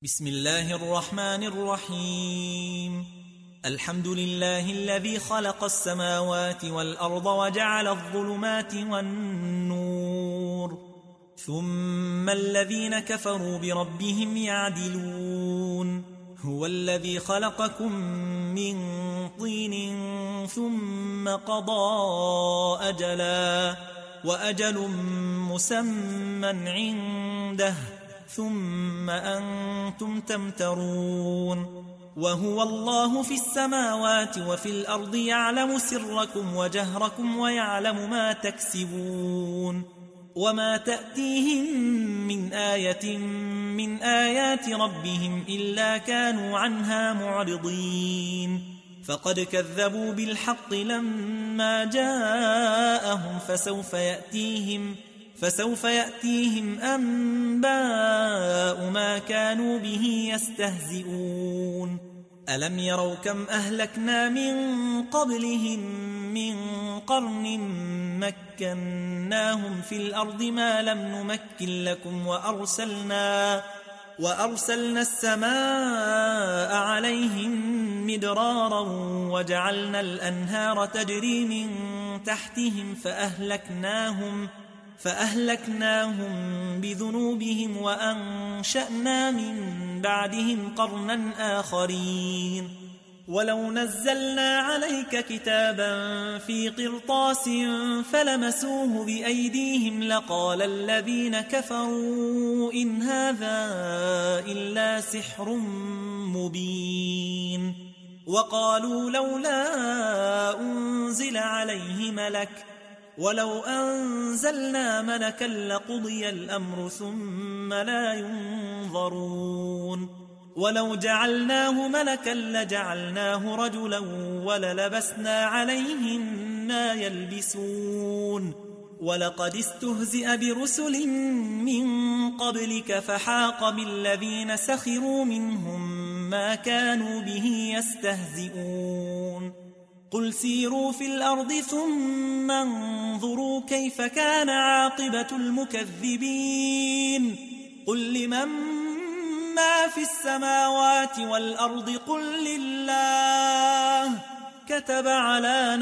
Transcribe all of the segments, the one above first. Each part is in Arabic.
بسم الله الرحمن الرحيم. الحمد لله الذي خلق السماوات والأرض وجعل الظلمات والنور، ثم الذين كفروا بربهم يعدلون. هو الذي خلقكم من طين ثم قضى أجلا وأجل مسمى عنده ثم أنتم تمترون. وهو الله في السماوات وفي الأرض يعلم سركم وجهركم ويعلم ما تكسبون. وما تأتيهم من آية من آيات ربهم إلا كانوا عنها معرضين. فقد كذبوا بالحق لما جاءهم فسوف يأتيهم أنباء ما كانوا به يستهزئون. ألم يروا كم أهلكنا من قبلهم من قرن مكناهم في الأرض ما لم نمكن لكم وأرسلنا السماء عليهم مدرارا وجعلنا الأنهار تجري من تحتهم فأهلكناهم بذنوبهم وأنشأنا من بعدهم قرنا آخرين. ولو نزلنا عليك كتابا في قرطاس فلمسوه بأيديهم لقال الذين كفروا إن هذا إلا سحر مبين. وقالوا لولا أنزل عليه ملك ولو أنزلنا ملكا لقضي الأمر ثم لا ينظرون. ولو جعلناه ملكا لجعلناه رجلا وللبسنا عليهم ما يلبسون. ولقد استهزئ برسل من قبلك فحاق بالذين سخروا منهم ما كانوا به يستهزئون. قل سيروا في الأرض ثم انظروا كيف كان عاقبة المكذبين. قل لمن ما في السماوات والأرض قل لله كتب على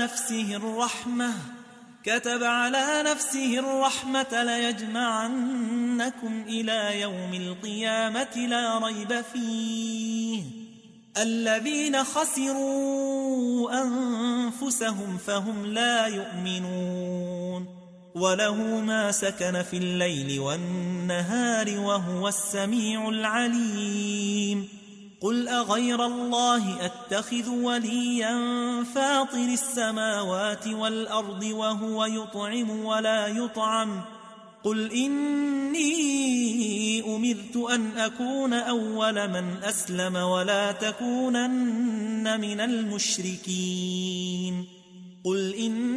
نفسه الرحمة ليجمعنكم إلى يوم القيامة لا ريب فيه. الذين خسروا أنفسهم فهم لا يؤمنون. وله ما سكن في الليل والنهار وهو السميع العليم. قل أغير الله أتخذ وليا فاطر السماوات والأرض وهو يطعم ولا يطعم. قل إني أمرت أن أكون أول من أسلم ولا تكونن من المشركين. قل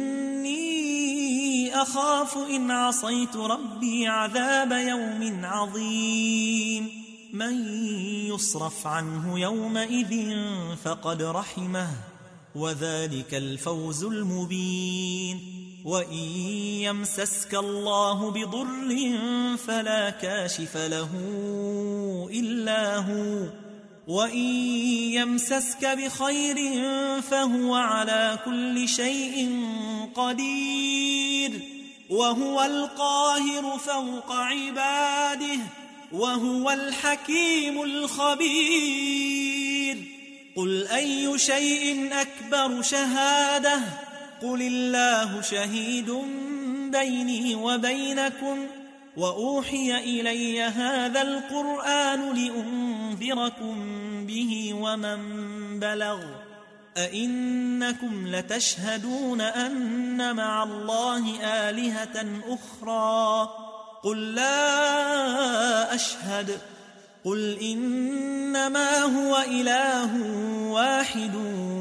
إني أخاف إن عصيت ربي عذاب يوم عظيم. من يصرف عنه يومئذ فقد رحمه وذلك الفوز المبين. وإن يمسسك الله بضر فلا كاشف له إلا هو وإن يمسسك بخير فهو على كل شيء قدير. وهو القاهر فوق عباده وهو الحكيم الخبير. قل أي شيء أكبر شهادة قل الله شهيد بيني وبينكم وأوحي إلي هذا القرآن لأنذركم به ومن بلغ. أئنكم لتشهدون أن مع الله آلهة أخرى قل لا أشهد. قل إنما هو إله واحد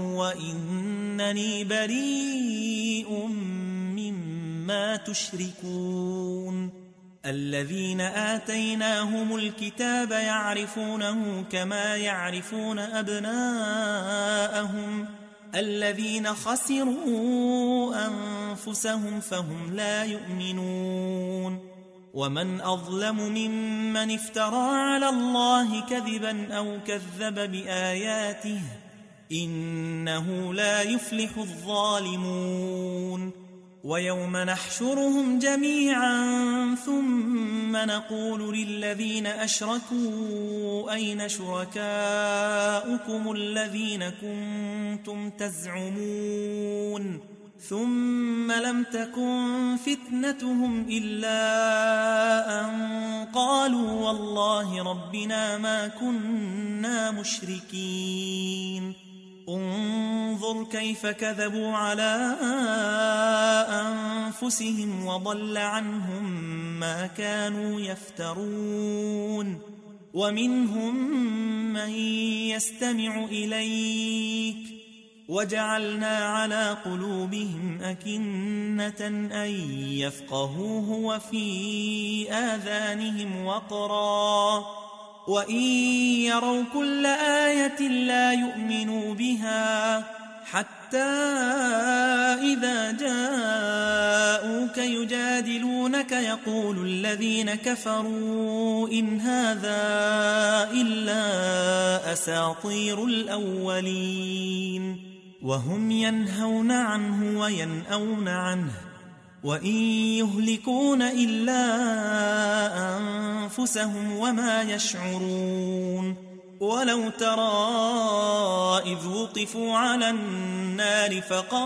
وإنني بريء مما تشركون. الذين آتيناهم الكتاب يعرفونه كما يعرفون أبناءهم. الذين خسروا أنفسهم فهم لا يؤمنون. ومن أظلم ممن افترى على الله كذبا أو كذب بآياته إنه لا يفلح الظالمون ويوم نحشرهم جميعا ثم نقول للذين أشركوا أين شركاؤكم الذين كنتم تزعمون ثم لم تكن فتنتهم إلا أن قالوا والله ربنا ما كنا مشركين انظر كيف كذبوا على أنفسهم وضل عنهم ما كانوا يفترون ومنهم من يستمع إليك وجعلنا على قلوبهم أكنة أن يفقهوه وفي آذانهم وقرا وإن يروا كل آية لا يؤمنوا بها حتى إذا جاءوك يجادلونك يقول الذين كفروا إن هذا إلا أساطير الأولين وهم ينهون عنه وينأون عنه وإن يهلكون إلا أنفسهم وما يشعرون ولو ترى إذ وقفوا على النار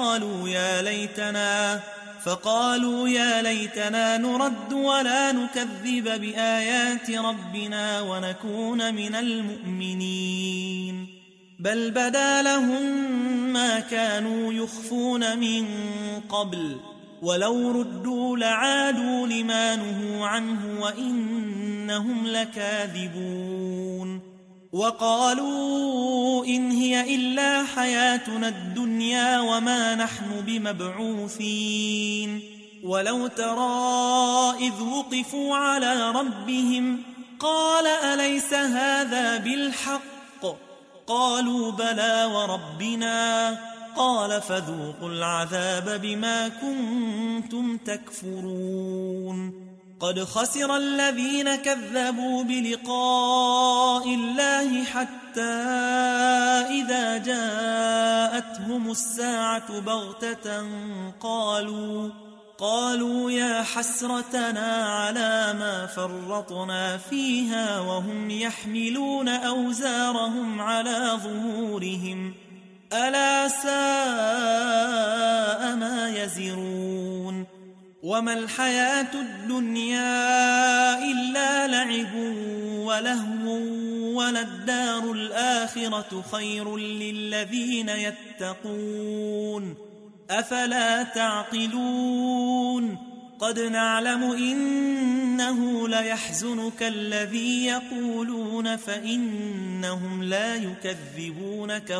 فقالوا يا ليتنا نرد ولا نكذب بآيات ربنا ونكون من المؤمنين بل بدا لهم ما كانوا يخفون من قبل ولو ردوا لعادوا لما نهوا عنه وإنهم لكاذبون وقالوا إن هي إلا حياتنا الدنيا وما نحن بمبعوثين ولو ترى إذ وقفوا على ربهم قال أليس هذا بالحق قالوا بلى وربنا قال فذوقوا العذاب بما كنتم تكفرون قد خسر الذين كذبوا بلقاء الله حتى إذا جاءتهم الساعة بغتة قالوا يا حسرتنا على ما فرطنا فيها وهم يحملون أوزارهم على ظهورهم ألا ساء ما يزرون وما الحياة الدنيا إلا لعب ولهو وللدار الآخرة خير للذين يتقون أفلا تعقلون قد نعلم إنه ليحزنك الذي يقولون فإنهم لا يكذبونك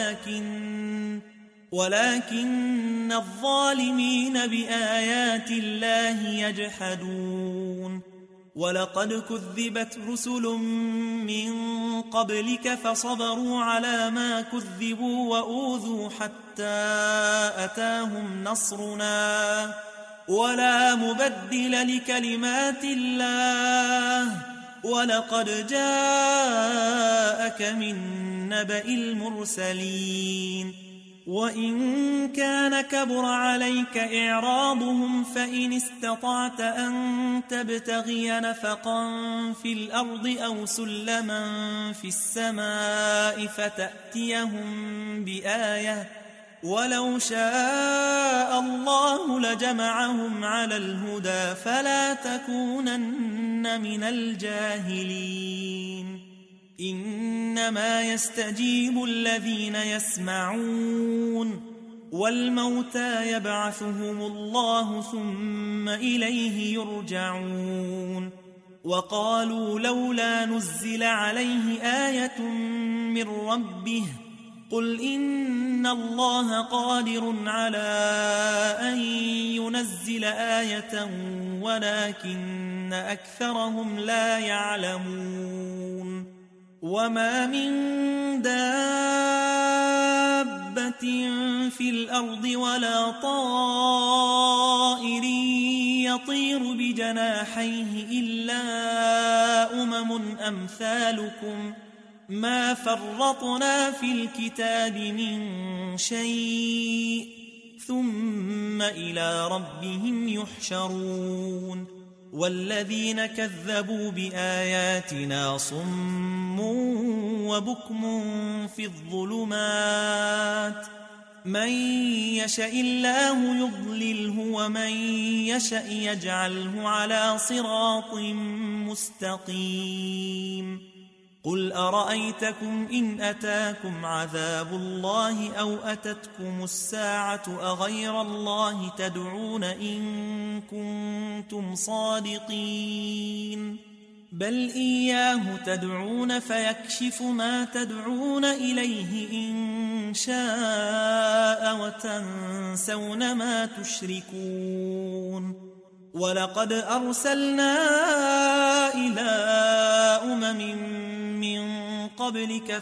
ولكن الظالمين بآيات الله يجحدون ولقد كذبت رسل من قبلك فصبروا على ما كذبوا وأوذوا حتى أتاهم نصرنا ولا مبدل لكلمات الله ولقد جاءك من نبأ المرسلين وإن كان كبر عليك إعراضهم فإن استطعت أن تبتغي نفقا في الأرض أو سلما في السماء فتأتيهم بآية ولو شاء الله لجمعهم على الهدى فلا تكونن من الجاهلين إنما يستجيب الذين يسمعون والموتى يبعثهم الله ثم إليه يرجعون وقالوا لولا نزل عليه آية من ربه قل إن الله قادر على أن ينزل آية ولكن أكثرهم لا يعلمون وما من دابة في الأرض ولا طائر يطير بجناحيه إلا أمثالكم ما فرطنا في الكتاب من شيء ثم إلى ربهم يحشرون والذين كذبوا بآياتنا صم وبكم في الظلمات من يشاء الله يضلله ومن يشاء يجعله على صراط مستقيم قل أرأيتكم إن أتاكم عذاب الله أو أتتكم الساعة أغير الله تدعون إن كنتم صادقين بل إياه تدعون فيكشف ما تدعون إليه إن شاء وتنسون ما تشركون ولقد أرسلنا إلى من قبلك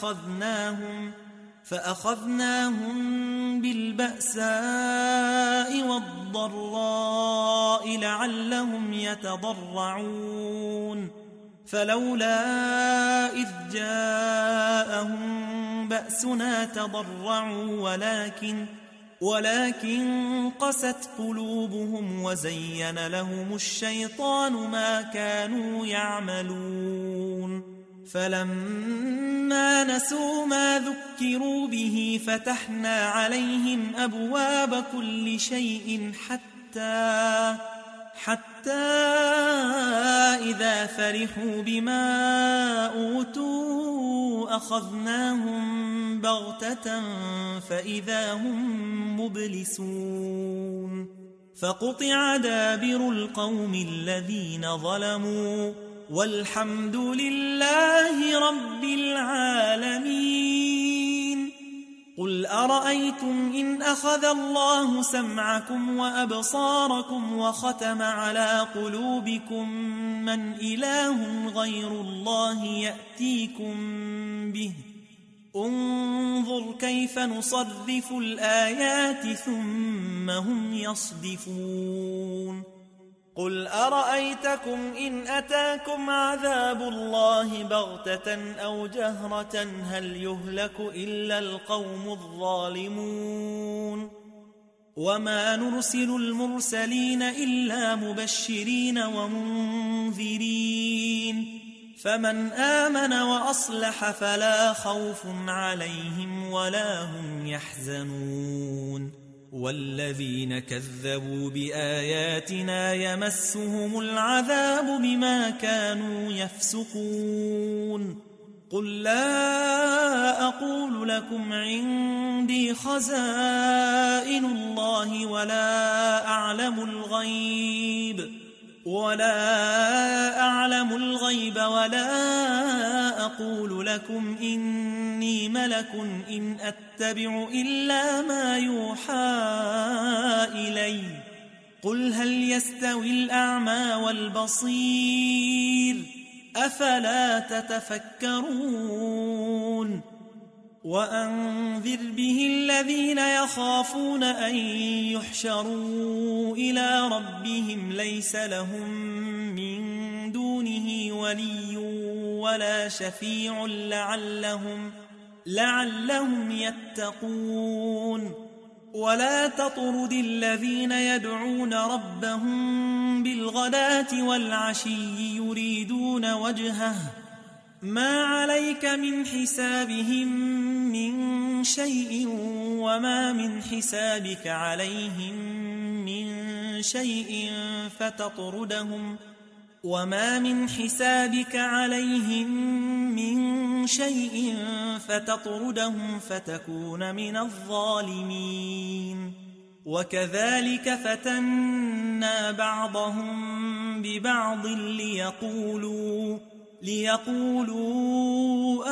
فأخذناهم بالبأساء والضراء لعلهم يتضرعون فلولا إذ جاءهم بأسنا تضرعوا ولكن قست قلوبهم وزين لهم الشيطان ما كانوا يعملون فلما نسوا ما ذكروا به فتحنا عليهم أبواب كل شيء حتى إذا فرحوا بما أوتوا أخذناهم بغتة فإذا هم مبلسون فقطع دابر القوم الذين ظلموا والحمد لله رب العالمين قل أرأيتم إن أخذ الله سمعكم وأبصاركم وختم على قلوبكم من إله غير الله يأتيكم به انظر كيف نصرف الآيات ثم هم يصدفون قل أرأيتكم إن أتاكم عذاب الله بغتة أو جهرة هل يهلك إلا القوم الظالمون وما نرسل المرسلين إلا مبشرين ومنذرين فمن آمن وأصلح فلا خوف عليهم ولا هم يحزنون والذين كذبوا بآياتنا يمسهم العذاب بما كانوا يفسقون قل لا أقول لكم عندي خزائن الله ولا أعلم الغيب ولا أقول لكم إني ملك إن أتبع إلا ما يوحى إلي قل هل يستوي الأعمى والبصير أفلا تتفكرون وأنذر به الذين يخافون أن يحشروا إلى ربهم ليس لهم من دونه ولي ولا شفيع لعلهم يتقون ولا تطرد الذين يدعون ربهم بالغداة والعشي يريدون وجهه ما عليك من حسابهم من شيء وما من حسابك عليهم من شيء فتطردهم فتكون من الظالمين وكذلك فتنا بعضهم ببعض ليقولوا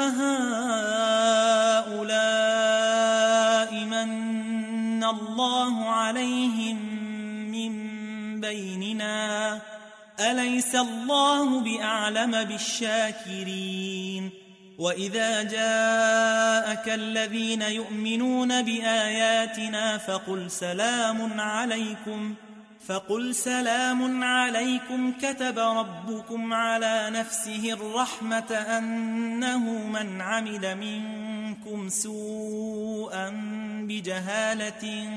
أهؤلاء من الله عليهم من بيننا أليس الله بأعلم بالشاكرين وإذا جاءك الذين يؤمنون بآياتنا فقل سلام عليكم كتب ربكم على نفسه الرحمة أنه من عمل منكم سوءا بجهالة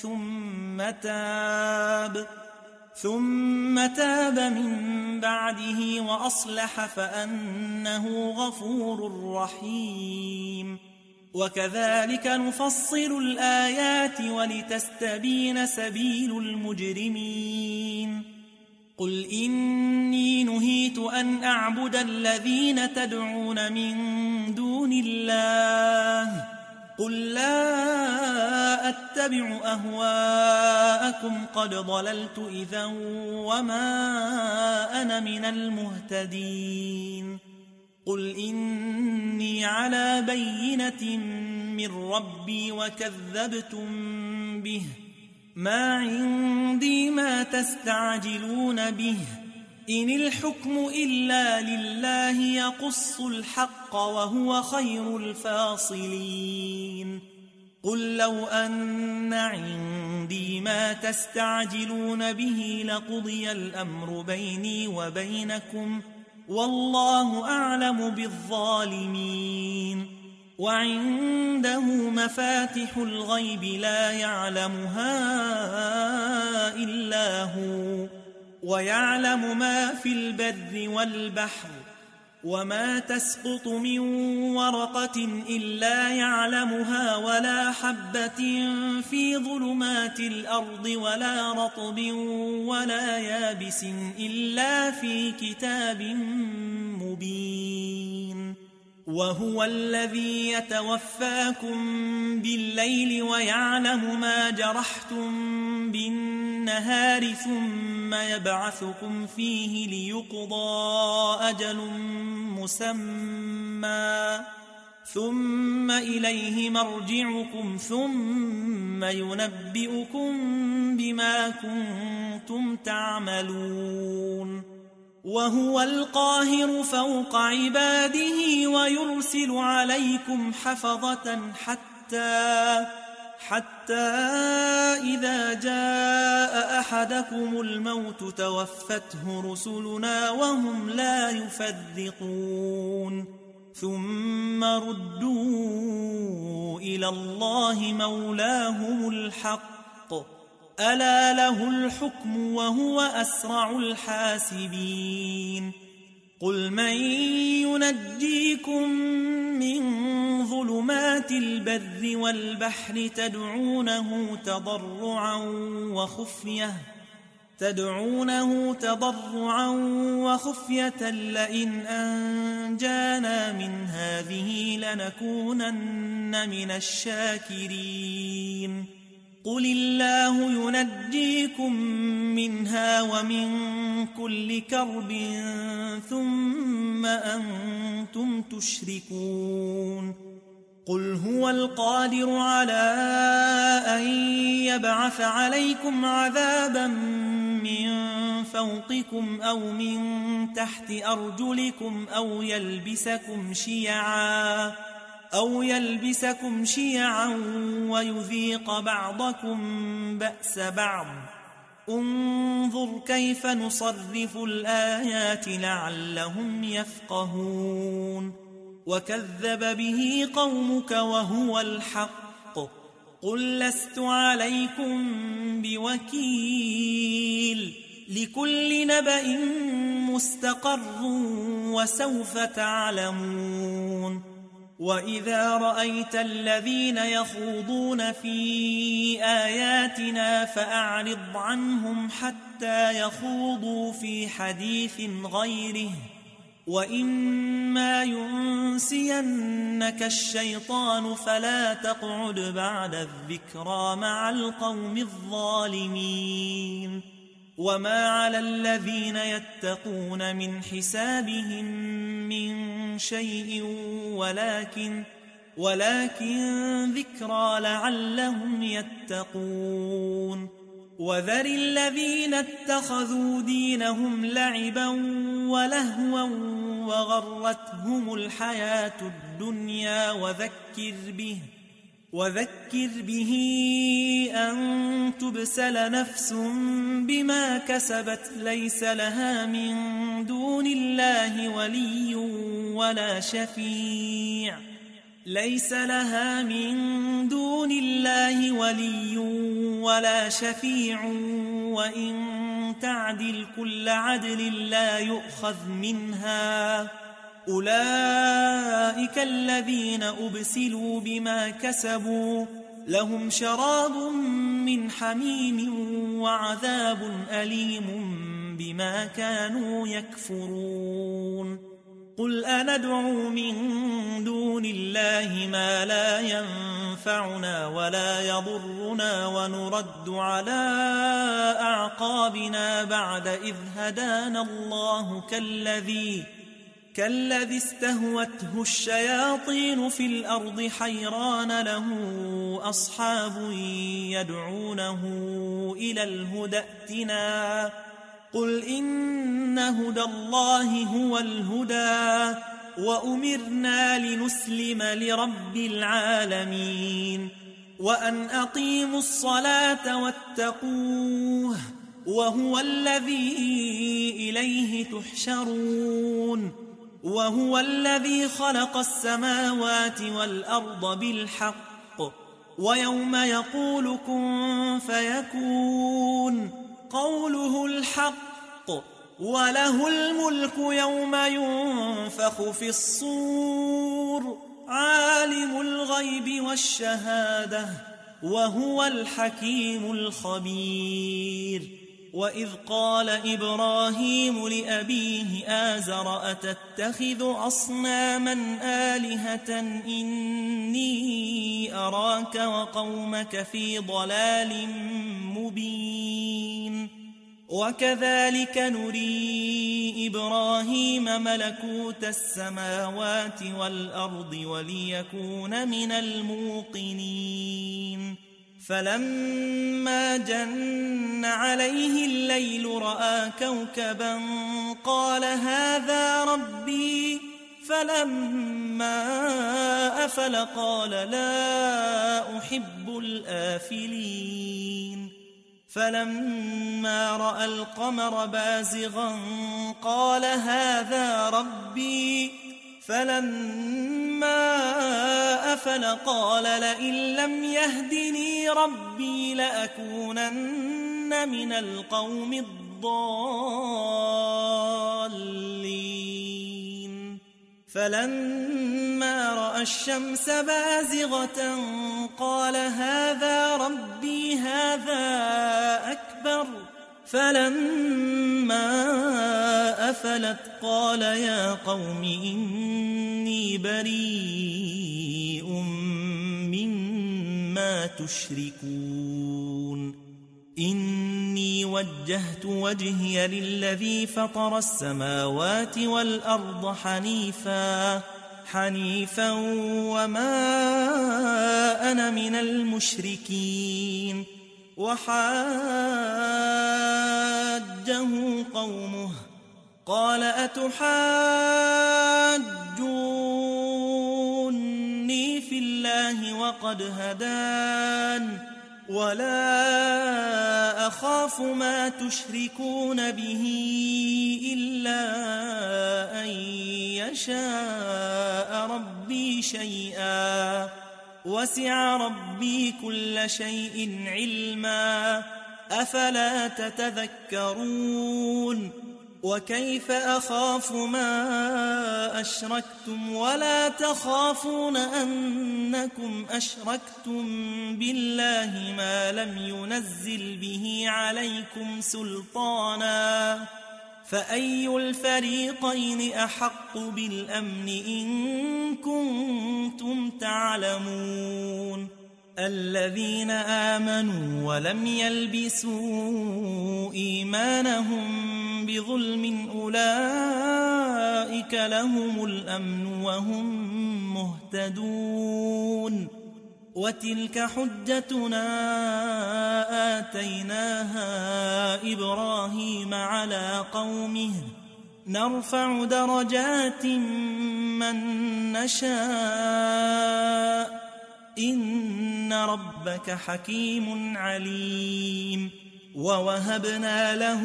ثم تاب من بعده وأصلح فأنه غفور رحيم. وكذلك نفصل الآيات ولتستبين سبيل المجرمين. قل إني نهيت أن أعبد الذين تدعون من دون الله قل لا أتبع أهواءكم قد ضللت إذا وما أنا من المهتدين. قل إني على بينة من ربي وكذبتم به ما عندي ما تستعجلون به إن الحكم إلا لله يقص الحق وهو خير الفاصلين. قل لو أن عندي ما تستعجلون به لقضي الأمر بيني وبينكم والله أعلم بالظالمين. وعنده مفاتح الغيب لا يعلمها إلا هو ويعلم ما في البر والبحر وما تسقط من ورقة إلا يعلمها ولا حبة في ظلمات الأرض ولا رطب ولا يابس إلا في كتاب مبين. وهو الذي يتوفاكم بالليل ويعلم ما جرحتم بالنهار ثم يبعثكم فيه ليقضى أجل مسمى ثم إليه مرجعكم ثم ينبئكم بما كنتم تعملون. وهو القاهر فوق عباده ويرسل عليكم حفظة حتى إذا جاء أحدكم الموت توفته رسلنا وهم لا يفرطون ثم ردوا إلى الله مولاهم الحق ألا له الحكم وهو أسرع الحاسبين. قل من ينجيكم من ظلمات البر والبحر تدعونه تضرعا وخفية لئن أنجانا من هذه لنكونن من الشاكرين. قل الله ينجيكم منها ومن كل كرب ثم أنتم تشركون. قل هو القادر على أن يبعث عليكم عذابا من فوقكم أو من تحت أرجلكم أو يلبسكم شيعا ويذيق بعضكم بأس بعض. انظر كيف نصرف الآيات لعلهم يفقهون. وكذب به قومك وهو الحق قل لست عليكم بوكيل لكل نبأ مستقر وسوف تعلمون. وإذا رأيت الذين يخوضون في آياتنا فأعرض عنهم حتى يخوضوا في حديث غيره وإما ينسينك الشيطان فلا تقعد بعد الذكرى مع القوم الظالمين. وما على الذين يتقون من حسابهم من شيء ولكن ذكرى لعلهم يتقون. وذر الذين اتخذوا دينهم لعبا ولهوا وغرتهم الحياة الدنيا وذكر به أن تبسل نفس بما كسبت ليس لها من دون الله ولي ولا شفيع وإن تعدل كل عدل لا يؤخذ منها أولئك الذين أبسلوا بما كسبوا لهم شراب من حميم وعذاب أليم بما كانوا يكفرون قل أندعو من دون الله ما لا ينفعنا ولا يضرنا ونرد على أعقابنا بعد إذ هدانا الله كالذي استهوته الشياطين في الأرض حيران له أصحاب يدعونه إلى الهدى ائتنا قل إن هدى الله هو الهدى وأمرنا لنسلم لرب العالمين وأن أقيموا الصلاة واتقوه وهو الذي إليه تحشرون وهو الذي خلق السماوات والأرض بالحق ويوم يقول كن فيكون قوله الحق وله الملك يوم ينفخ في الصور عالم الغيب والشهادة وهو الحكيم الخبير وإذ قال إبراهيم لأبيه آزر أتتخذ أصناما آلهة إني أراك وقومك في ضلال مبين وكذلك نري إبراهيم ملكوت السماوات والأرض وليكون من الموقنين فلما جن عليه الليل رأى كوكبا قال هذا ربي فلما أفل قال لا أحب الآفلين فلما رأى القمر بازغا قال هذا ربي فلما أفل قال لئن لم يهدني ربي لأكونن من القوم الضالين فلما رأى الشمس بازغة قال هذا ربي هذا أكبر فلما أفلت قال يا قوم إني بريء مما تشركون إني وجهت وجهي للذي فطر السماوات والأرض حنيفا وما أنا من المشركين وحاجه قومه قال أتحاجوني في الله وقد هدان ولا أخاف ما تشركون به إلا أن يشاء ربي شيئا وسع ربي كل شيء علما أفلا تتذكرون وكيف أخاف ما أشركتم ولا تخافون أنكم أشركتم بالله ما لم ينزل به عليكم سلطانا فأي الفريقين أحق بالأمن إن كنتم تعلمون الذين آمنوا ولم يلبسوا إيمانهم بظلم أولئك لهم الأمن وهم مهتدون وتلك حجتنا آتيناها إبراهيم على قومه نرفع درجات من نشاء إن ربك حكيم عليم. ووهبنا له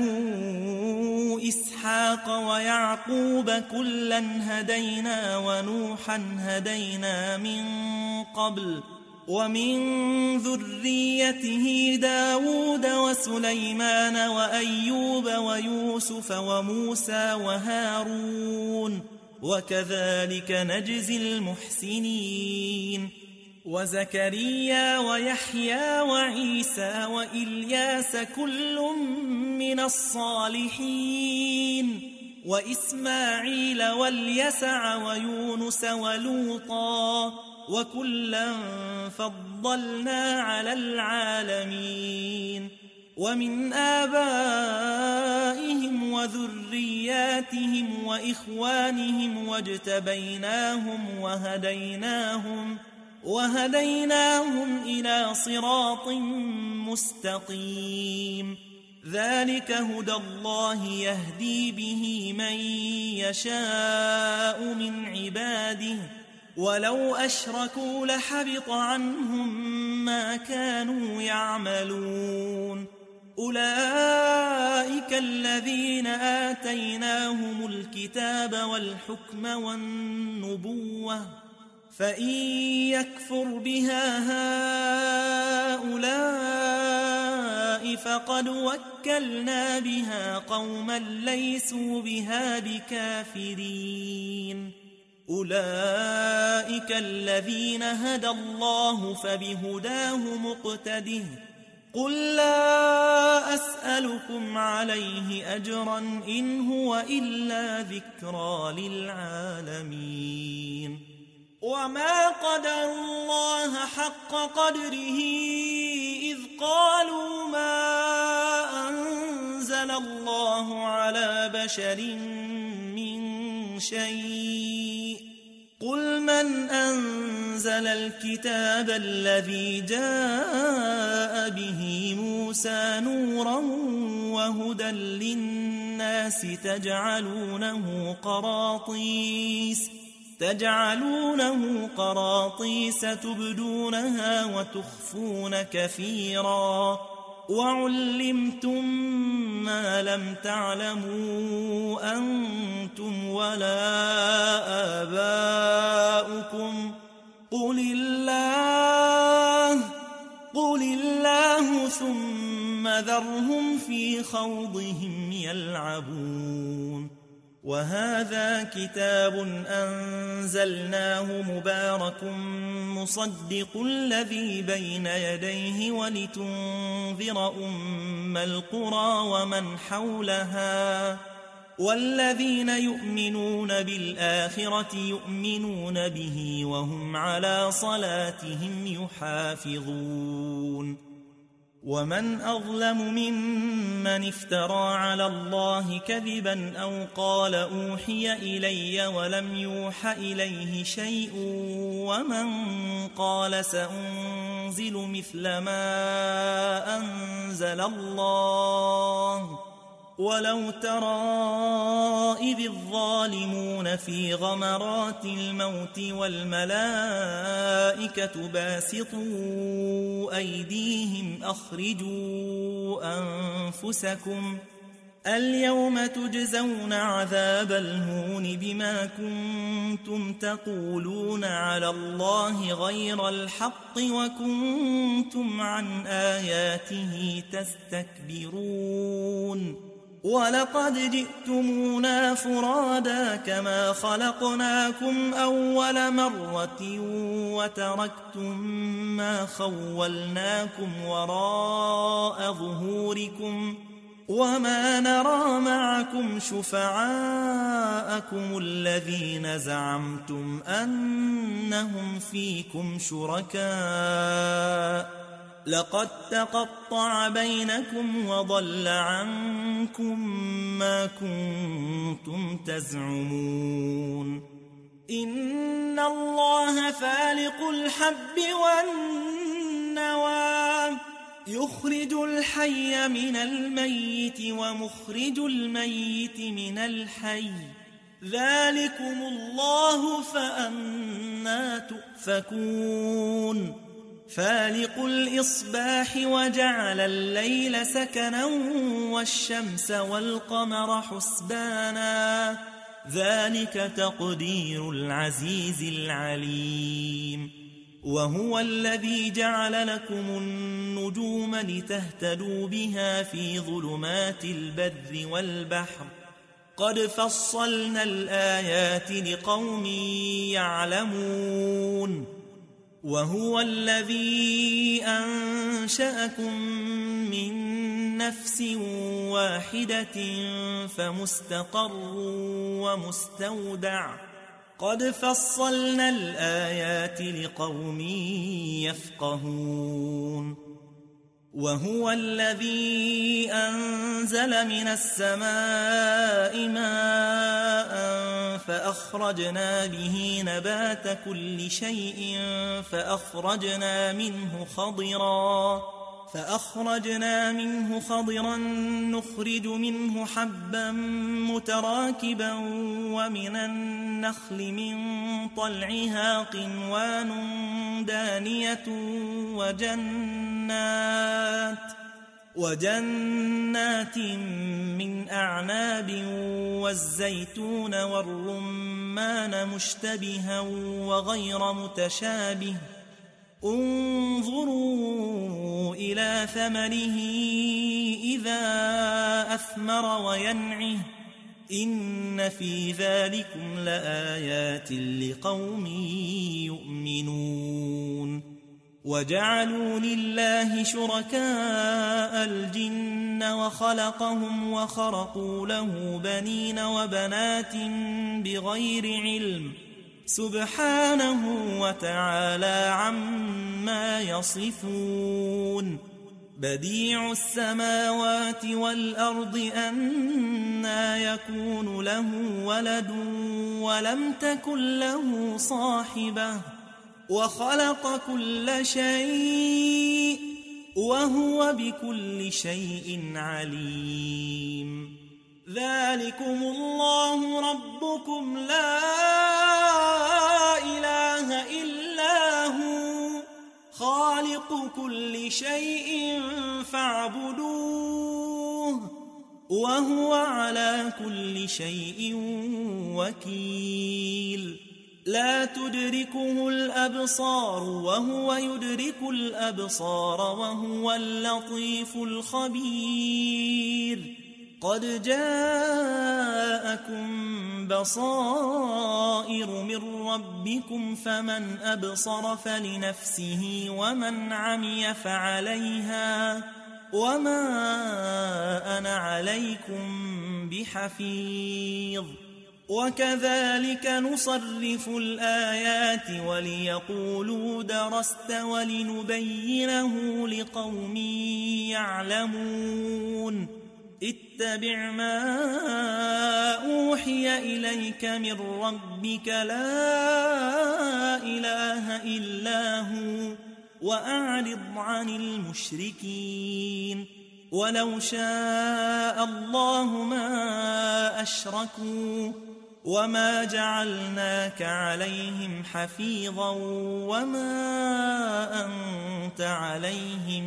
إسحاق ويعقوب كلا هدينا ونوحا هدينا من قبل ومن ذريته داود وسليمان وأيوب ويوسف وموسى وهارون وكذلك نجزي المحسنين. وزكريا ويحيى وعيسى وإلياس كل من الصالحين وإسماعيل واليسع ويونس ولوطا وكلا فضلنا على العالمين. ومن آبائهم وذرياتهم وإخوانهم واجتبيناهم وهديناهم إلى صراط مستقيم. ذلك هدى الله يهدي به من يشاء من عباده ولو أشركوا لحبط عنهم ما كانوا يعملون. أولئك الذين آتيناهم الكتاب والحكم والنبوة فإن يكفر بها هؤلاء فقد وكلنا بها قوما ليسوا بها بكافرين. أولئك الذين هدى الله فبهداه مقتده قل لا أسألكم عليه أجرا إن هو إلا ذكرى للعالمين. وما قدر الله حق قدره إذ قالوا ما أنزل الله على بشر من شيء قل من أنزل الكتاب الذي جاء به موسى نورا وهدى للناس تجعلونه قراطيس تبدونها وتخفون كثيرا وعلمتم ما لم تعلموا أنتم ولا آباؤكم قل الله ثم ذرهم في خوضهم يلعبون. وهذا كتاب أنزلناه مبارك مصدق الذي بين يديه ولتنذر أم القرى ومن حولها والذين يؤمنون بالآخرة يؤمنون به وهم على صلاتهم يحافظون. ومن أظلم ممن افترى على الله كذبا أو قال أوحي إلي ولم يوح إليه شيء ومن قال سأنزل مثل ما أنزل الله ولو ترى إذ الظالمون في غمرات الموت والملائكة باسطوا أيديهم أخرجوا أنفسكم اليوم تجزون عذاب الهون بما كنتم تقولون على الله غير الحق وكنتم عن آياته تستكبرون. ولقد جئتمونا فرادا كما خلقناكم أول مرة وتركتم ما خولناكم وراء ظهوركم وما نرى معكم شفعاءكم الذين زعمتم أنهم فيكم شركاء لقد تقطع بينكم وضل عنكم ما كنتم تزعمون. إن الله فالق الحب والنوى يخرج الحي من الميت ومخرج الميت من الحي ذلكم الله فأنى تؤفكون فالق الإصباح وجعل الليل سكنا والشمس والقمر حسبانا ذلك تقدير العزيز العليم وهو الذي جعل لكم النجوم لتهتدوا بها في ظلمات البر والبحر قد فصلنا الآيات لقوم يعلمون وهو الذي أنشأكم من نفس واحدة فمستقر ومستودع قد فصلنا الآيات لقوم يفقهون وهو الذي أنزل من السماء ماء فأخرجنا به نبات كل شيء فأخرجنا منه خضرا نخرج منه حبا متراكبا ومن النخل من طلعها قنوان دانية وجنات من أعناب والزيتون والرمان مشتبها وغير متشابه انظروا إلى ثمره إذا أثمر وينعه إن في ذلكم لآيات لقوم يؤمنون وجعلوا لله شركاء الجن وخلقهم وخرقوا له بنين وبنات بغير علم سبحانه وتعالى عما يصفون بديع السماوات والأرض أنى يكون له ولد ولم تكن له صاحبة وخلق كل شيء وهو بكل شيء عليم ذلكم الله ربكم لا إله إلا هو خالق كل شيء فاعبدوه وهو على كل شيء وكيل لا تدركه الأبصار وهو يدرك الأبصار وهو اللطيف الخبير قد جاءكم بصائر من ربكم فمن أبصر فلنفسه ومن عمي فعليها وما أنا عليكم بحفيظ وكذلك نصرف الآيات وليقولوا درست ولنبينه لقوم يعلمون اتبع ما أوحي إليك من ربك لا إله إلا هو وأعرض عن المشركين ولو شاء الله ما أشركوا وما جعلناك عليهم حفيظا وما أنت عليهم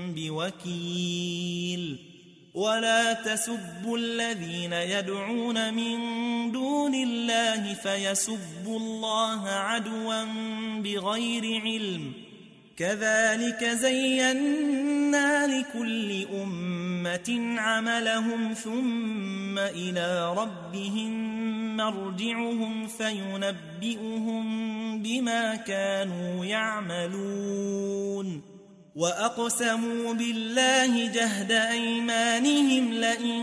بوكيل ولا تسبوا الذين يدعون من دون الله فيسبوا الله عدوا بغير علم كذلك زينا لكل أمة عملهم ثم إلى ربهم مرجعهم فينبئهم بما كانوا يعملون وأقسموا بالله جهد أيمانهم لئن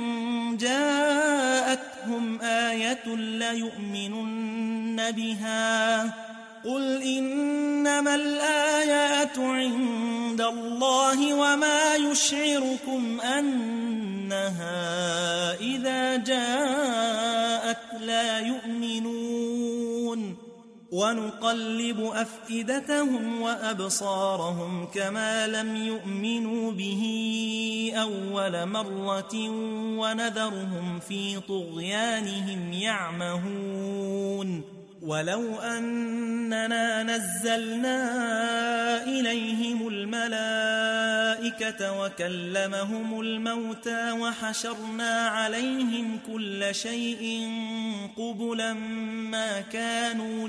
جاءتهم آية ليؤمنن بها قل إنما الآيات عند الله وما يشعركم أنها إذا جاءت لا يؤمنون ونقلب أفئدتهم وأبصارهم كما لم يؤمنوا به أول مرة ونذرهم في طغيانهم يعمهون ولو أننا نزلنا إليهم الملائكة وكلمهم الموتى وحشرنا عليهم كل شيء قبلا ما كانوا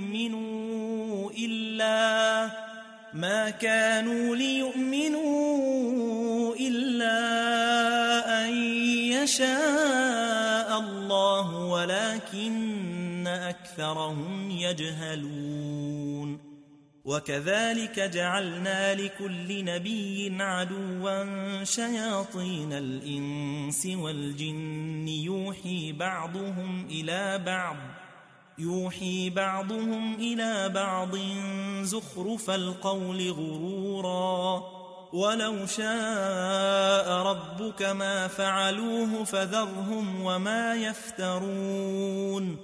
ليؤمنوا إلا أن يشاء الله ولكن أكثرهم يجهلون وكذلك جعلنا لكل نبي عدوا شياطين الإنس والجن يوحي بعضهم إلى بعض زخرف القول غرورا ولو شاء ربك ما فعلوه فذرهم وما يفترون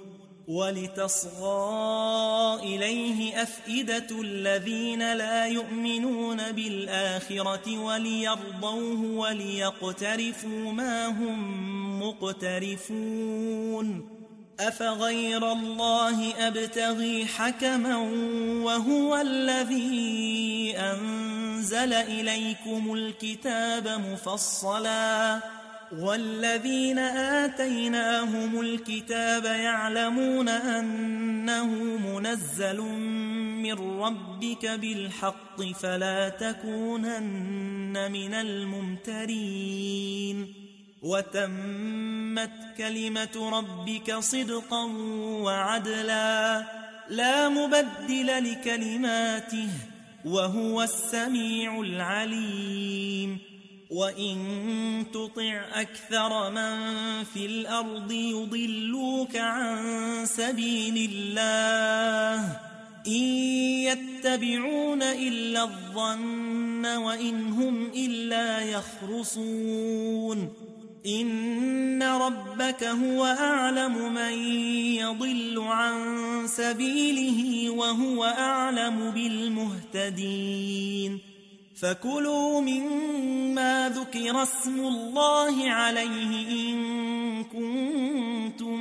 ولتصغى إليه أفئدة الذين لا يؤمنون بالآخرة وليرضوه وليقترفوا ما هم مقترفون أفغير الله أبتغي حكما وهو الذي أنزل إليكم الكتاب مفصلا والذين آتيناهم الكتاب يعلمون أنه منزل من ربك بالحق فلا تكونن من الممترين وتمت كلمة ربك صدقا وعدلا لا مبدل لكلماته وهو السميع العليم وإن تطع أكثر من في الأرض يضلوك عن سبيل الله إن يتبعون إلا الظن وإن هم إلا يخرصون إن ربك هو أعلم من يضل عن سبيله وهو أعلم بالمهتدين فكلوا مما ذكر اسم الله عليه إن كنتم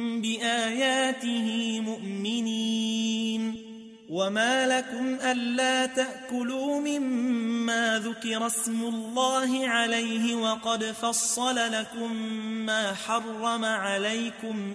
بآياته مؤمنين وما لكم ألا تأكلوا مما ذكر اسم الله عليه وقد فصل لكم ما حرم عليكم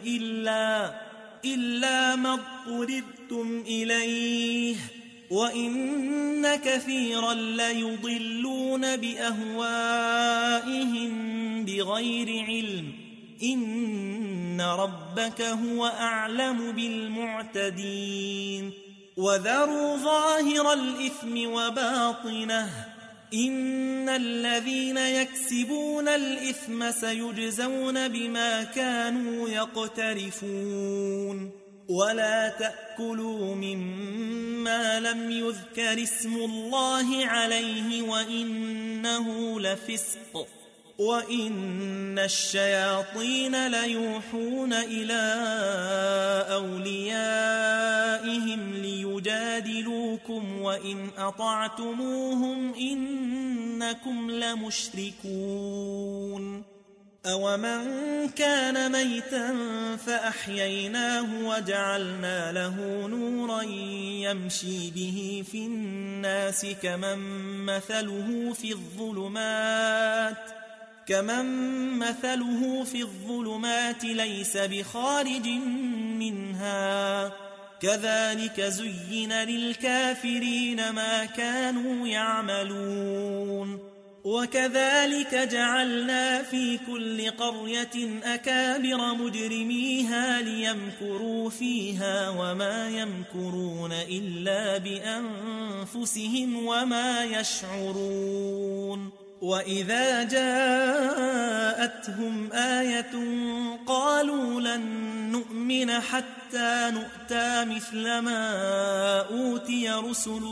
إلا ما اضطررتم إليه وإن كثيرا ليضلون بأهوائهم بغير علم إن ربك هو أعلم بالمعتدين وذروا ظاهر الإثم وباطنه إن الذين يكسبون الإثم سيجزون بما كانوا يقترفون ولا تأكلوا مما لم يذكر اسم الله عليه وإنه لفسق وإن الشياطين ليوحون إلى أوليائهم ليجادلوكم وإن أطعتموهم إنكم لمشركون أومن كان ميتا فأحييناه وجعلنا له نورا يمشي به في الناس كمن مثله في الظلمات ليس بخارج منها كذلك زين للكافرين ما كانوا يعملون وكذلك جعلنا في كل قرية أكابر مجرميها ليمكروا فيها وما يمكرون إلا بأنفسهم وما يشعرون وإذا جاءتهم آية قالوا لن نؤمن حتى نؤتى مثل ما أوتي رسل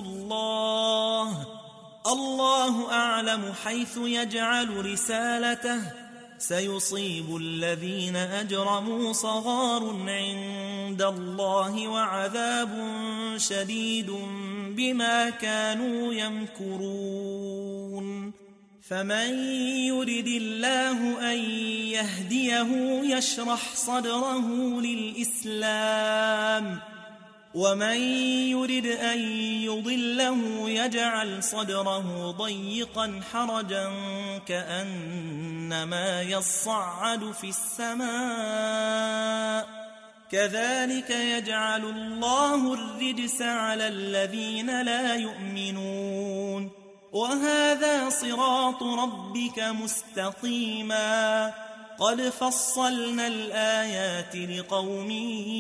الله أعلم حيث يجعل رسالته سيصيب الذين أجرموا صغار عند الله وعذاب شديد بما كانوا يمكرون فمن يرد الله أن يهديه يشرح صدره للإسلام ومن يرد أن يضله يجعل صدره ضيقا حرجا كأنما يصعد في السماء كذلك يجعل الله الرجس على الذين لا يؤمنون وهذا صراط ربك مستقيما قد فصلنا الآيات لقوم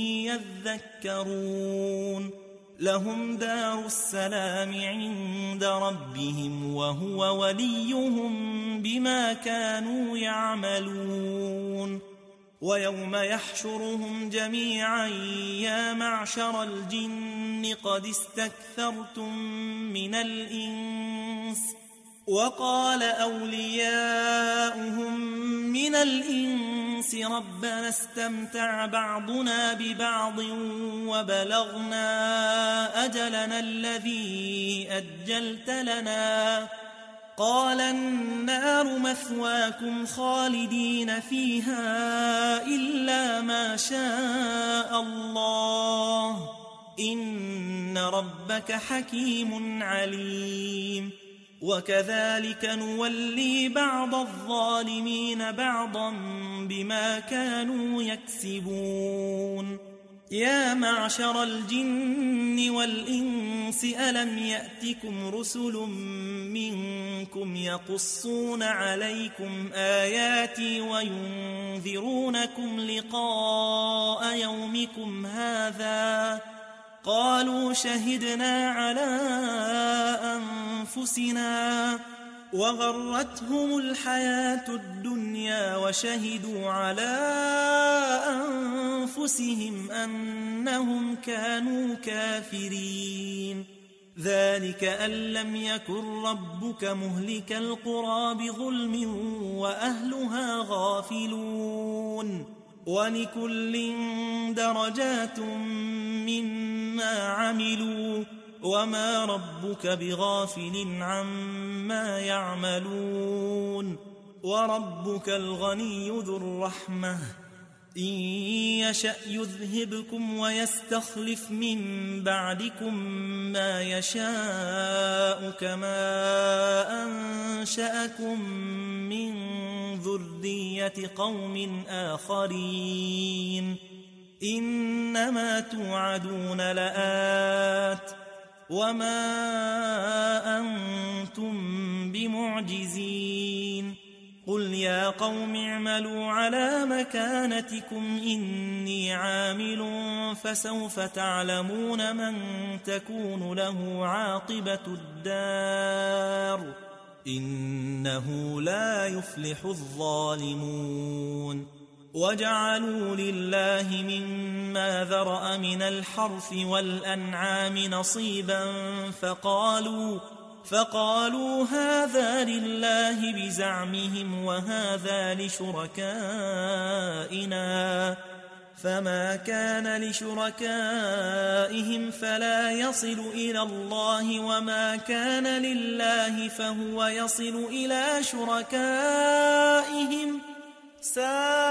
يذكرون لهم دار السلام عند ربهم وهو وليهم بما كانوا يعملون ويوم يحشرهم جميعا يا معشر الجن قد استكثرتم من الإنس وقال أولياؤهم من الإنس ربنا استمتع بعضنا ببعض وبلغنا أجلنا الذي أجلت لنا قال النار مثواكم خالدين فيها إلا ما شاء الله إن ربك حكيم عليم وكذلك نولي بعض الظالمين بعضا بما كانوا يكسبون يا معشر الجن والإنس ألم يأتكم رسل منكم يقصون عليكم آياتي وينذرونكم لقاء يومكم هذا قالوا شهدنا على أنفسنا وغرتهم الحياة الدنيا وشهدوا على أنفسهم أنهم كانوا كافرين ذلك أن لم يكن ربك مهلك القرى بظلم وأهلها غافلون ولكل درجات مما عملوا وما ربك بغافل عما يعملون وربك الغني ذو الرحمة إن يشأ يذهبكم ويستخلف من بعدكم ما يشاء كما أنشأكم من ذرية قوم آخرين إنما توعدون لآت وما أنتم بمعجزين قل يا قوم اعملوا على مكانتكم إني عامل فسوف تعلمون من تكون له عاقبة الدار إنه لا يفلح الظالمون وجعلوا لله مما ذرأ من الحرث والأنعام نصيبا فقالوا هذا لله بزعمهم وهذا لشركائنا فما كان لشركائهم فلا يصل إلى الله وما كان لله فهو يصل إلى شركائهم ساء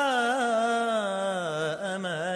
ما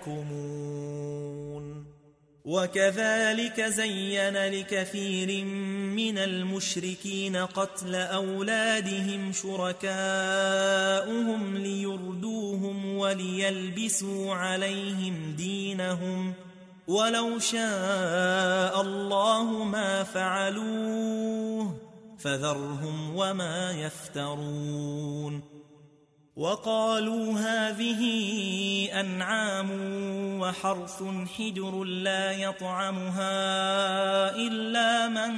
يحكمون وكذلك زين لكثير من المشركين قتل أولادهم شركاؤهم ليردوهم وليلبسوا عليهم دينهم ولو شاء الله ما فعلوه فذرهم وما يفترون وقالوا هذه أنعام وحرث حجر لا يطعمها إلا من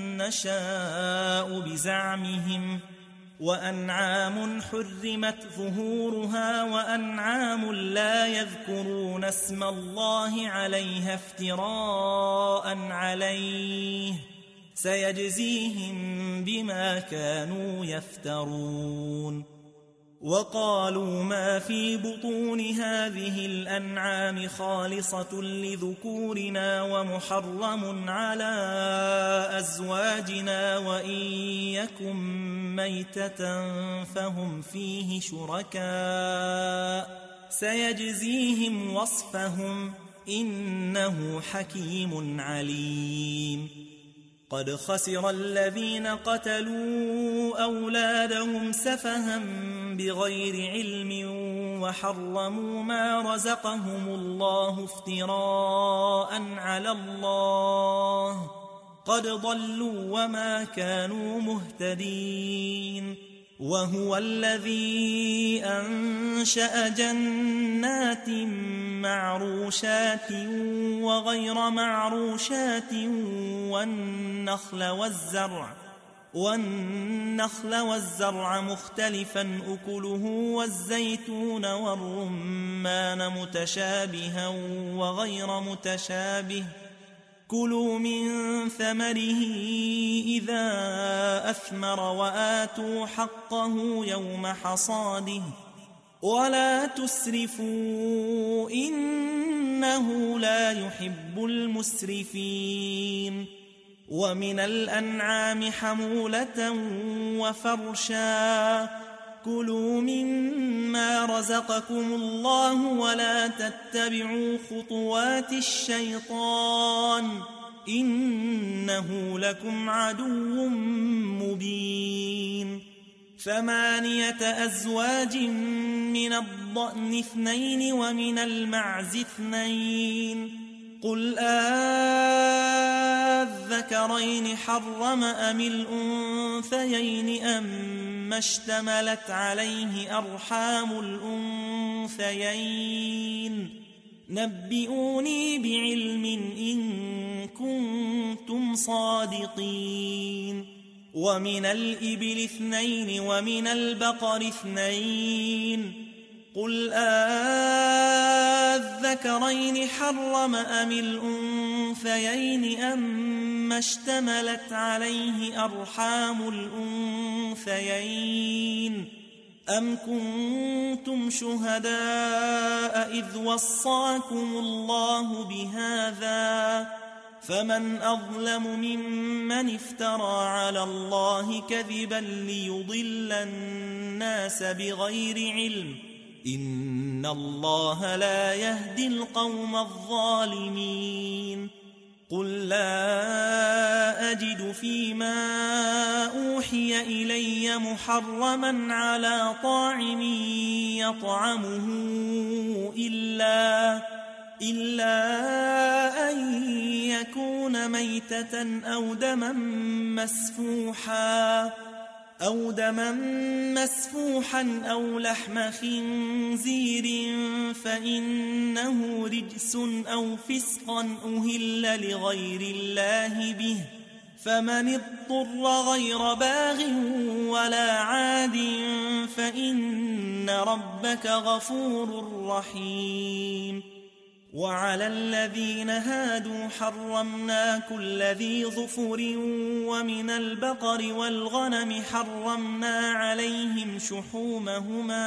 نشاء بزعمهم وأنعام حرمت ظهورها وأنعام لا يذكرون اسم الله عليها افتراء عليه سيجزيهم بما كانوا يفترون وقالوا ما في بطون هذه الأنعام خالصة لذكورنا ومحرم على أزواجنا وإن يكن ميتة فهم فيه شركاء سيجزيهم وصفهم إنه حكيم عليم. قد خسر الذين قتلوا أولادهم سفها بغير علم وحرموا ما رزقهم الله افتراء على الله قد ضلوا وما كانوا مهتدين. وهو الذي أنشأ جنات معروشات وغير معروشات والنخل والزرع مختلفا أكله والزيتون والرمان متشابها وغير متشابه كلوا من ثمره إذا أثمر وآتوا حقه يوم حصاده ولا تسرفوا إنه لا يحب المسرفين. ومن الأنعام حمولة وفرشا كلوا مما رزقكم الله ولا تتبعوا خطوات الشيطان إنه لكم عدو مبين. 8 أزواج من الضأن 2 ومن المعز 2 قل الذكرين حرم أم الأنثيين أما اشتملت عليه أرحام الأنثيين نبئوني بعلم إن كنتم صادقين. ومن الإبل 2 ومن البقر 2 قل الذكرين حرم أم الأنثيين أما اشتملت عليه أرحام الأنثيين أم كنتم شهداء إذ وصاكم الله بهذا فمن أظلم ممن افترى على الله كذبا ليضل الناس بغير علم إن الله لا يهدي القوم الظالمين. قل لا أجد فيما أوحي إلي محرما على طاعم يطعمه إلا أن يكون ميتة أو دما مسفوحا أو لحم خنزير فإنه رجس أو فسقا أهل لغير الله به فمن اضطر غير باغ ولا عاد فإن ربك غفور رحيم. وعلى الذين هادوا حرمنا كل ذي ظفر ومن البقر والغنم حرمنا عليهم شحومهما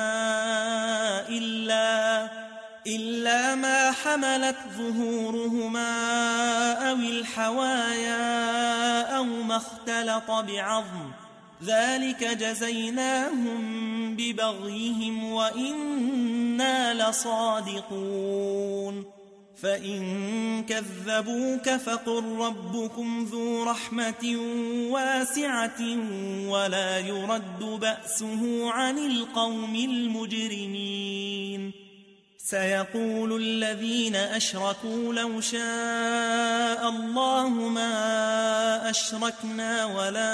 إلا ما حملت ظهورهما أو الحوايا أو ما اختلط بعظم ذلك جزيناهم ببغيهم وإنا لصادقون. فإن كذبوك فقل ربكم ذو رحمة واسعة ولا يرد بأسه عن القوم المجرمين. سيقول الذين أشركوا لو شاء الله ما أشركنا ولا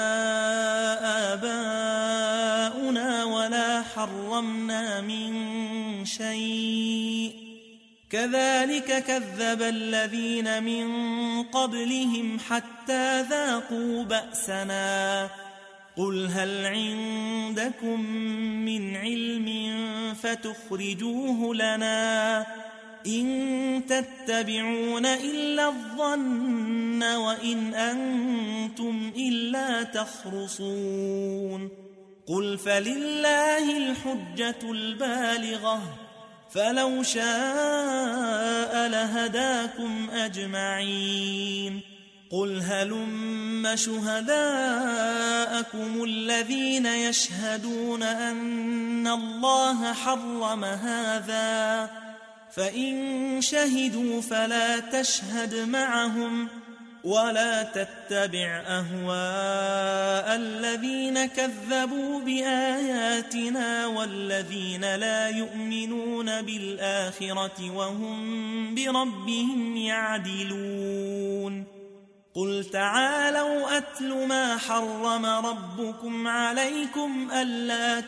آباؤنا ولا حرمنا من شيء كذلك كذب الذين من قبلهم حتى ذاقوا بأسنا. قل هل عندكم من علم فتخرجوه لنا إن تتبعون إلا الظن وإن أنتم إلا تخرصون. قل فلله الحجة البالغة فلو شاء لهداكم أجمعين قل هلم شهداءكم الذين يشهدون أن الله حرم هذا فإن شهدوا فلا تشهد معهم ولا تتبع أهواء الذين كذبوا بآياتنا والذين لا يؤمنون بالآخرة وهم بربهم يعدلون قل تعالوا أتل ما حرم ربكم عليكم ألا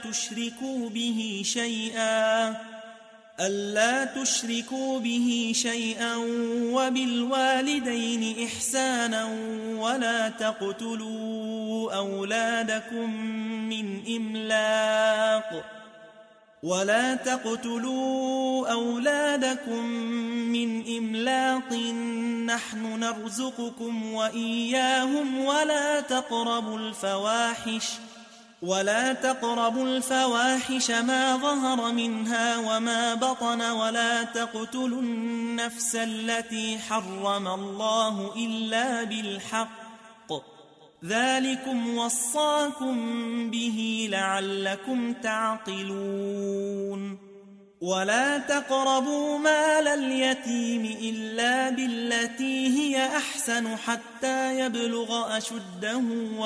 تشركوا به شيئا وبالوالدين إحسانا ولا تقتلوا أولادكم من إملاق نحن نرزقكم وإياهم ولا تقربوا الفواحش ما ظهر منها وما بطن ولا تقتلوا النفس التي حرم الله إلا بالحق ذلكم وصاكم به لعلكم تعقلون ولا تقربوا مال اليتيم إلا بالتي هي أحسن حتى يبلغ أشده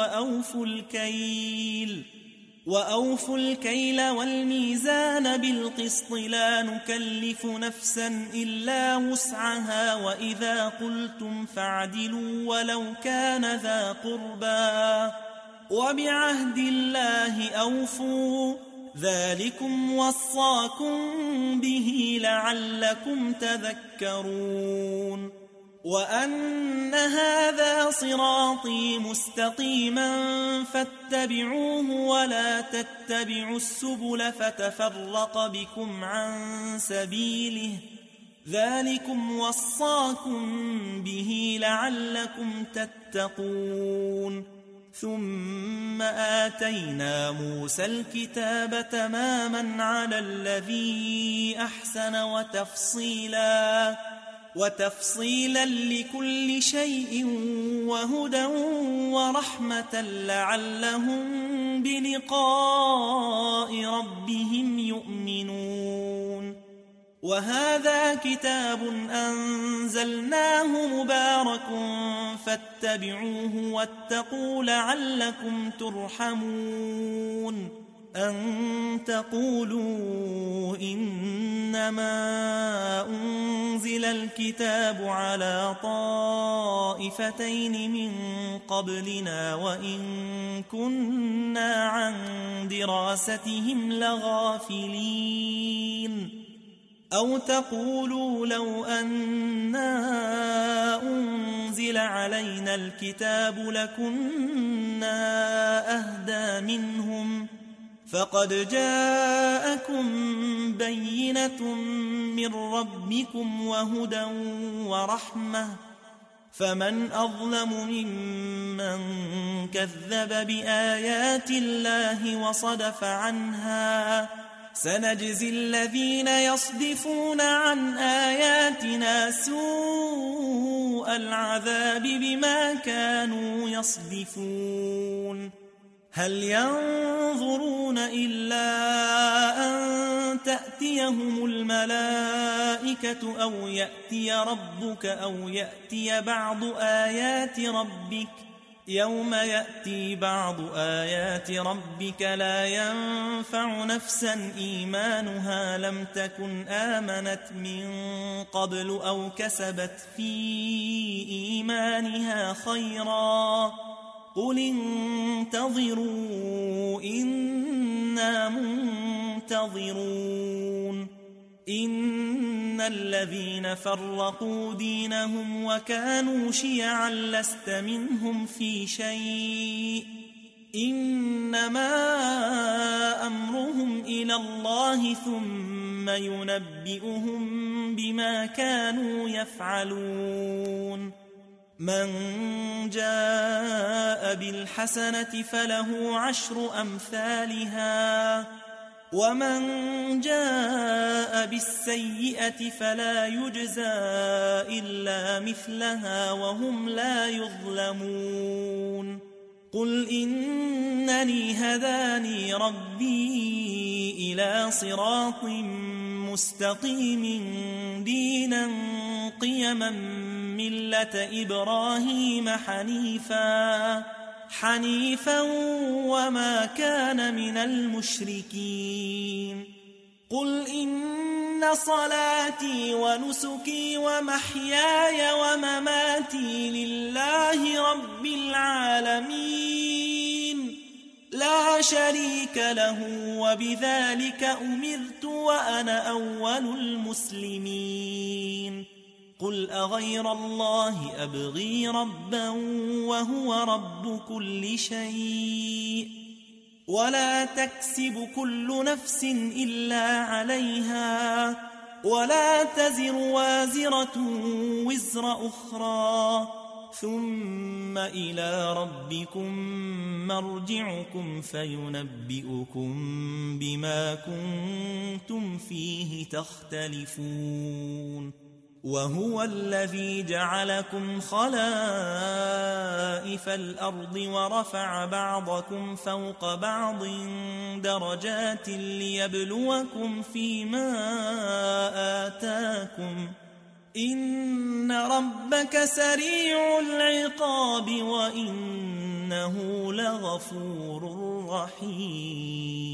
وأوفوا الكيل والميزان بالقسط لا نكلف نفسا إلا وسعها وإذا قلتم فاعدلوا ولو كان ذا قربى وبعهد الله أوفوا ذلكم وصاكم به لعلكم تذكرون وأن هذا صراطي مستقيما فاتبعوه ولا تتبعوا السبل فتفرق بكم عن سبيله ذلكم وصاكم به لعلكم تتقون ثم آتينا موسى الكتاب تماما على الذي أحسن وتفصيلا لكل شيء وهدى ورحمة لعلهم بلقاء ربهم يؤمنون وهذا كتاب أنزلناه مبارك فاتبعوه واتقوا لعلكم ترحمون أن تقولوا إنما أنزل الكتاب على طائفتين من قبلنا وإن كنا عن دراستهم لغافلين أو تقولوا لو أنا أنزل علينا الكتاب لكنا أهدى منهم فقد جاءكم بينة من ربكم وهدى ورحمة فمن أظلم ممن كذب بآيات الله وصدف عنها سنجزي الذين يصدفون عن آياتنا سوء العذاب بما كانوا يصدفون هل ينظرون إلا أن تأتيهم الملائكة أو يأتي ربك أو يأتي بعض آيات ربك يوم يأتي بعض آيات ربك لا ينفع نفسا إيمانها لم تكن آمنت من قبل أو كسبت في إيمانها خيرا قل انتظروا إنا منتظرون إن الذين فرقوا دينهم وكانوا شيعا لست منهم في شيء إنما أمرهم إلى الله ثم ينبئهم بما كانوا يفعلون من جاء بالحسنة فله 10 أمثالها ومن جاء بالسيئة فلا يجزى إلا مثلها وهم لا يظلمون قل إنني هداني ربي إلى صراط مستقيم دينا قيما ملة إبراهيم حنيفا وما كان من المشركين قل إن صلاتي ونسكي ومحياي ومماتي لله رب العالمين لا شريك له وبذلك أمرت وأنا أول المسلمين قل أغير الله أبغي ربا وهو رب كل شيء ولا تكسب كل نفس إلا عليها ولا تزر وازرة وزر أخرى ثم إلى ربكم مرجعكم فينبئكم بما كنتم فيه تختلفون وهو الذي جعلكم خلائف الأرض ورفع بعضكم فوق بعض درجات ليبلوكم فيما آتاكم إن ربك سريع العقاب وإنه لغفور رحيم